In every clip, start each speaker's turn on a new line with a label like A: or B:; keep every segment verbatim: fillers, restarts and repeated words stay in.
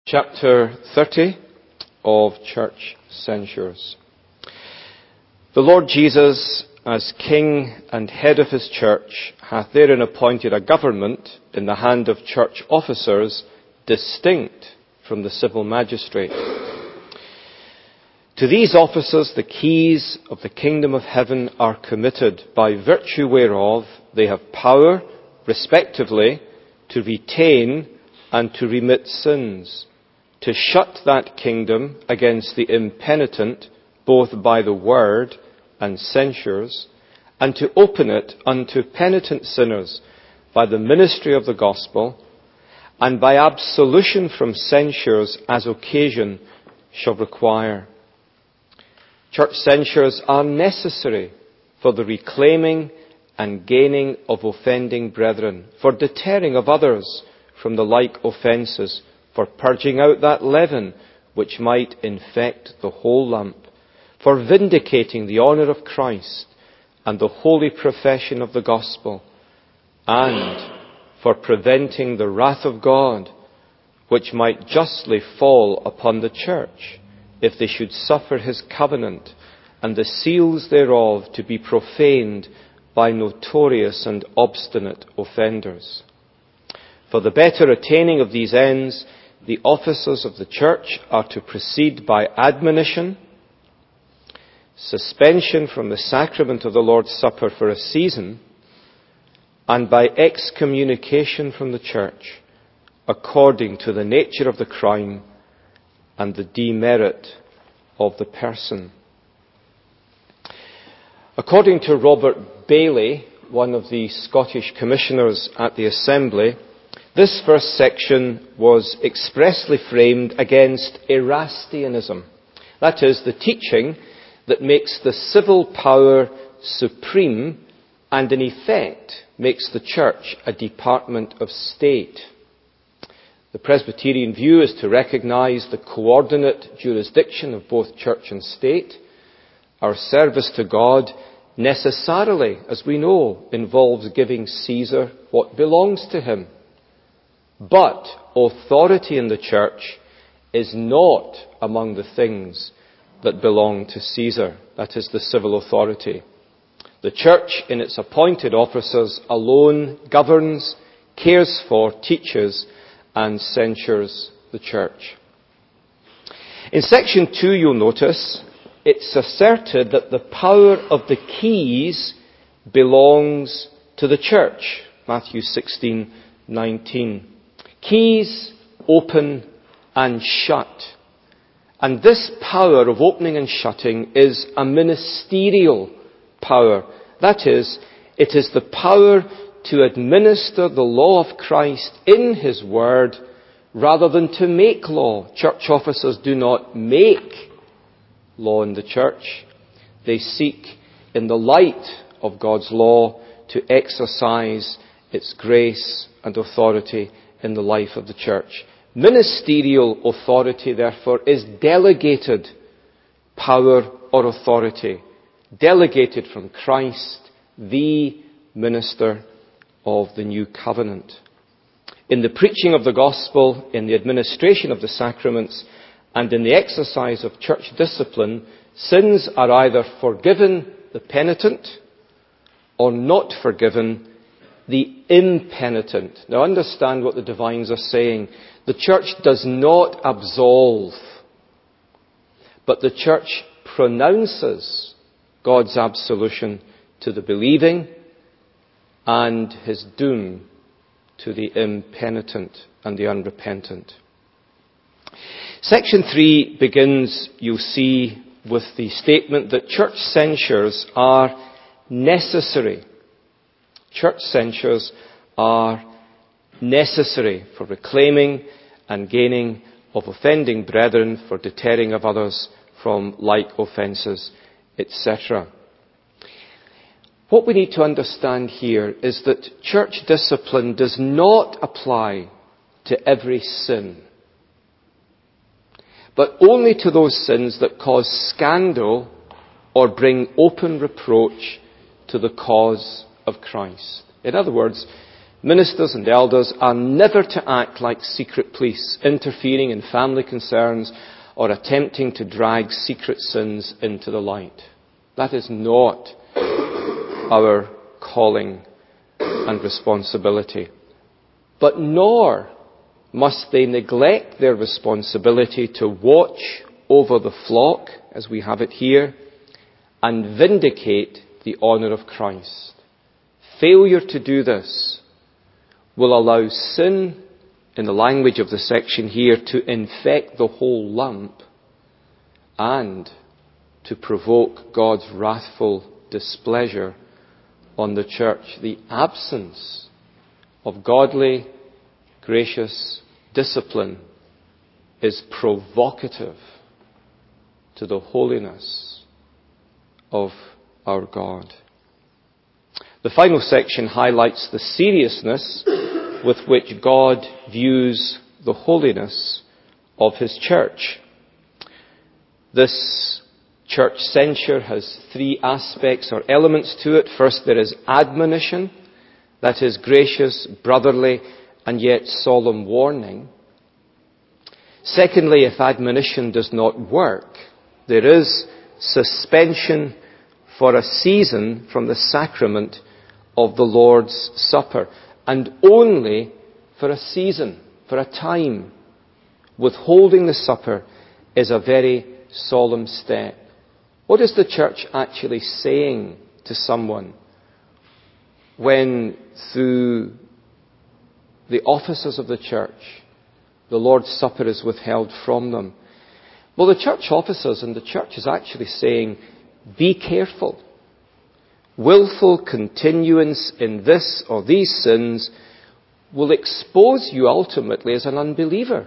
A: Chapter thirty of Church Censures. The Lord Jesus, as King and Head of his church, hath therein appointed a government in the hand of church officers, distinct from the civil magistrate. To these officers the keys of the kingdom of heaven are committed, by virtue whereof they have power, respectively, to retain and to remit sins, to shut that kingdom against the impenitent, both by the word and censures, and to open it unto penitent sinners by the ministry of the gospel, and by absolution from censures as occasion shall require. Church censures are necessary for the reclaiming and gaining of offending brethren, for deterring of others from the like offences, for purging out that leaven which might infect the whole lump, for vindicating the honour of Christ and the holy profession of the gospel, and for preventing the wrath of God, which might justly fall upon the church, if they should suffer his covenant and the seals thereof to be profaned by notorious and obstinate offenders. For the better attaining of these ends, the officers of the church are to proceed by admonition, suspension from the sacrament of the Lord's Supper for a season, and by excommunication from the church, according to the nature of the crime and the demerit of the person. According to Robert Bailey, one of the Scottish commissioners at the Assembly, this first section was expressly framed against Erastianism. That is, the teaching that makes the civil power supreme and in effect makes the church a department of state. The Presbyterian view is to recognize the coordinate jurisdiction of both church and state. Our service to God necessarily, as we know, involves giving Caesar what belongs to him. But authority in the church is not among the things that belong to Caesar. That is the civil authority. The church, in its appointed officers, alone governs, cares for, teaches, and censures the church. In section two, you'll notice, it's asserted that the power of the keys belongs to the church. Matthew sixteen nineteen. Keys open and shut. And this power of opening and shutting is a ministerial power. That is, it is the power to administer the law of Christ in his word rather than to make law. Church officers do not make law in the church. They seek, in the light of God's law, to exercise its grace and authority in the life of the church. Ministerial authority, therefore, is delegated power or authority, delegated from Christ, the minister of the new covenant. In the preaching of the gospel, in the administration of the sacraments, and in the exercise of church discipline, sins are either forgiven the penitent or not forgiven the impenitent. Now understand what the divines are saying. The church does not absolve, but the church pronounces God's absolution to the believing and his doom to the impenitent and the unrepentant. Section three begins, you'll see, with the statement that church censures are necessary. Church censures are necessary for reclaiming and gaining of offending brethren, for deterring of others from like offences, et cetera. What we need to understand here is that church discipline does not apply to every sin, but only to those sins that cause scandal or bring open reproach to the cause of Christ. In other words, Ministers and elders are never to act like secret police, interfering in family concerns or attempting to drag secret sins into the light. That is not our calling and responsibility. But nor must they neglect their responsibility to watch over the flock, as we have it here, and vindicate the honour of Christ. Failure to do this will allow sin, in the language of the section here, to infect the whole lump and to provoke God's wrathful displeasure on the church. The absence of godly, gracious discipline is provocative to the holiness of our God. The final section highlights the seriousness with which God views the holiness of his church. This church censure has three aspects or elements to it. First, there is admonition, that is gracious, brotherly, and yet solemn warning. Secondly, if admonition does not work, there is suspension for a season from the sacrament of the Lord's Supper, and only for a season, for a time. Withholding the supper is a very solemn step. What is the church actually saying to someone when, through the offices of the church, the Lord's Supper is withheld from them? Well, the church officers and the church is actually saying, be careful. Willful continuance in this or these sins will expose you ultimately as an unbeliever.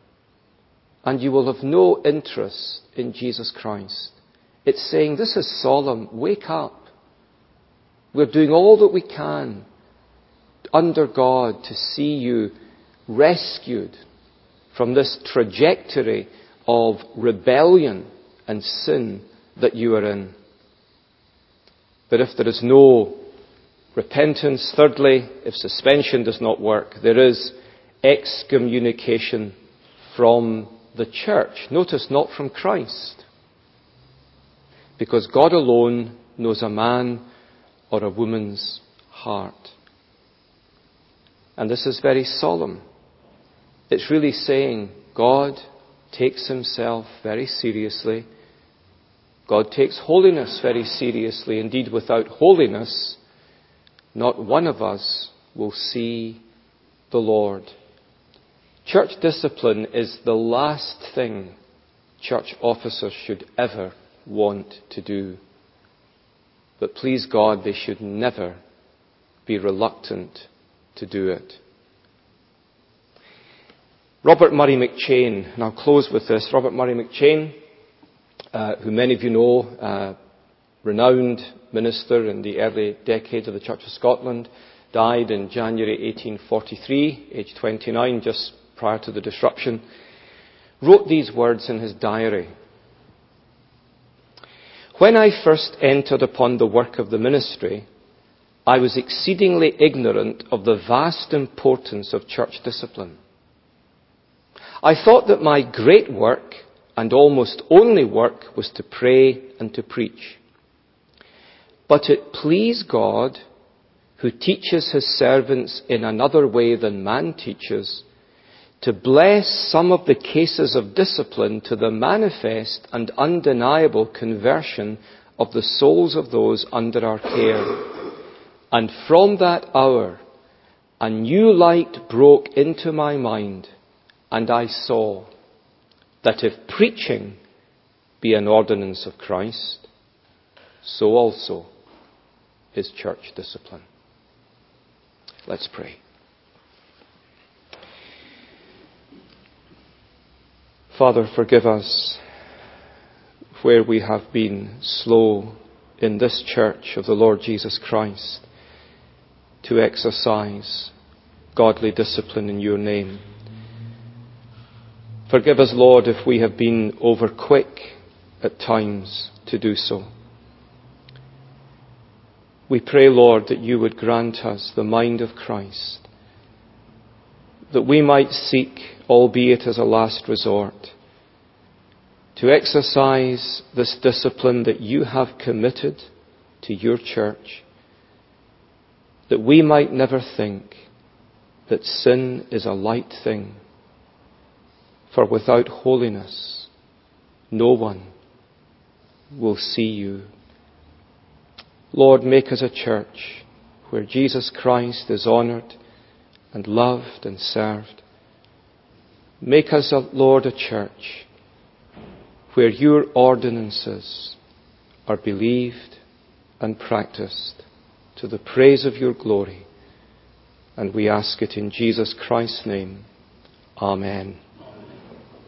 A: And you will have no interest in Jesus Christ. It's saying, this is solemn. Wake up. We're doing all that we can under God to see you rescued from this trajectory of rebellion and sin that you are in. But if there is no repentance, thirdly, if suspension does not work, there is excommunication from the church. Notice, not from Christ. Because God alone knows a man or a woman's heart. And this is very solemn. It's really saying God takes himself very seriously. God takes holiness very seriously. Indeed, without holiness, not one of us will see the Lord. Church discipline is the last thing church officers should ever want to do. But please God, they should never be reluctant to do it. Robert Murray McCheyne, and I'll close with this. Robert Murray McCheyne, uh, who many of you know, uh, renowned minister in the early decades of the Church of Scotland, died in January eighteen forty-three, aged twenty-nine, just prior to the disruption, wrote these words in his diary. When I first entered upon the work of the ministry, I was exceedingly ignorant of the vast importance of church discipline. I thought that my great work and almost only work was to pray and to preach. But it pleased God, who teaches his servants in another way than man teaches, to bless some of the cases of discipline to the manifest and undeniable conversion of the souls of those under our care. And from that hour, a new light broke into my mind, and I saw that if preaching be an ordinance of Christ, so also is church discipline. Let's pray. Father, forgive us where we have been slow in this church of the Lord Jesus Christ to exercise godly discipline in your name. Forgive us, Lord, if we have been over quick at times to do so. We pray, Lord, that you would grant us the mind of Christ, that we might seek, albeit as a last resort, to exercise this discipline that you have committed to your church, that we might never think that sin is a light thing, for without holiness no one will see you. Lord, make us a church where Jesus Christ is honoured and loved and served. Make us, Lord, a church where your ordinances are believed and practiced to the praise of your glory. And we ask it in Jesus Christ's name. Amen.